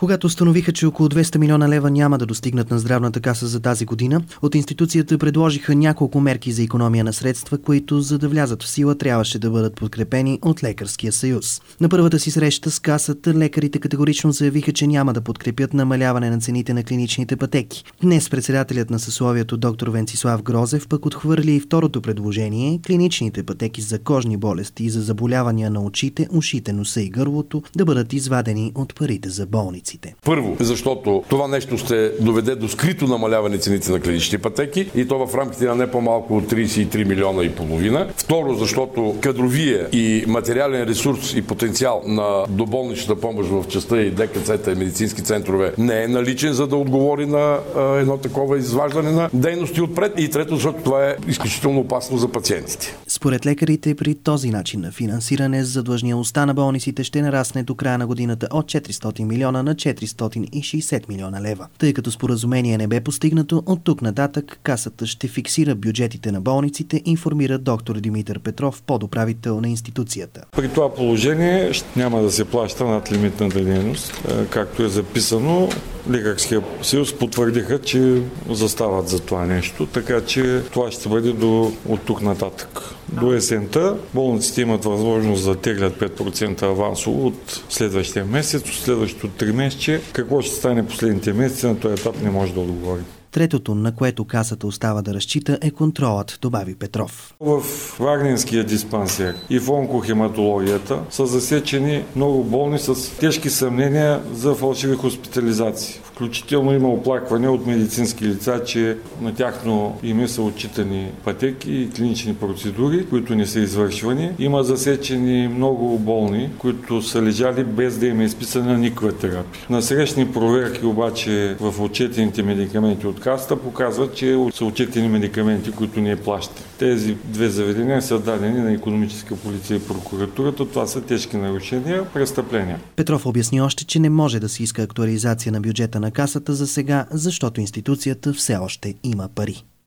Когато установиха, че около 200 милиона лева няма да достигнат на здравната каса за тази година, от институцията предложиха няколко мерки за икономия на средства, които, за да влязат в сила, трябваше да бъдат подкрепени от Лекарския съюз. На първата си среща с касата лекарите категорично заявиха, че няма да подкрепят намаляване на цените на клиничните пътеки. Днес председателят на съсловието доктор Венцислав Грозев пък отхвърли и второто предложение – клиничните пътеки за кожни болести и за заболявания на очите, ушите, носа и гърлото да бъдат извадени от парите за болниците. Първо, защото това нещо ще доведе до скрито намаляване цените на клинични пътеки и то в рамките на не по-малко от 33 милиона и половина. Второ, защото кадровия и материален ресурс и потенциал на доболничната помощ в частта и ДКЦ-та и медицински центрове не е наличен, за да отговори на едно такова изваждане на дейности отпред. И трето, защото това е изключително опасно за пациентите. Според лекарите, при този начин на финансиране, задлъжнялостта на болниците ще нарасне до края на годината от 400 милиона на 460 милиона лева. Тъй като споразумение не бе постигнато, от тук нататък касата ще фиксира бюджетите на болниците, информира доктор Димитър Петров, подуправител на институцията. При това положение няма да се плаща над лимитната дейност, както е записано. Лекарския съюз потвърдиха, че застават за това нещо, така че това ще бъде от тук нататък. До есента болниците имат възможност да теглят 5% авансово от следващия месец, от следващото 3 месече. Какво ще стане последните месеци, на този етап не може да отговорим. Третото, на което касата остава да разчита, е контролът, добави Петров. В Варненския диспансер и в онкохематологията са засечени много болни с тежки съмнения за фалшиви хоспитализации. Включително има оплакване от медицински лица, че на тяхно име са отчитани пътеки и клинични процедури, които не са извършвани. Има засечени много болни, които са лежали без да им е изписана никаква терапия. Насрещни проверки обаче в отчетените медикаменти от касата показват, че са отчетени медикаменти, които не плащат. Тези две заведения са дадени на икономическа полиция и прокуратурата. Това са тежки нарушения, престъпления. Петров обясни още, че не може да се иска актуализация на бюджета на касата за сега, защото институцията все още има пари.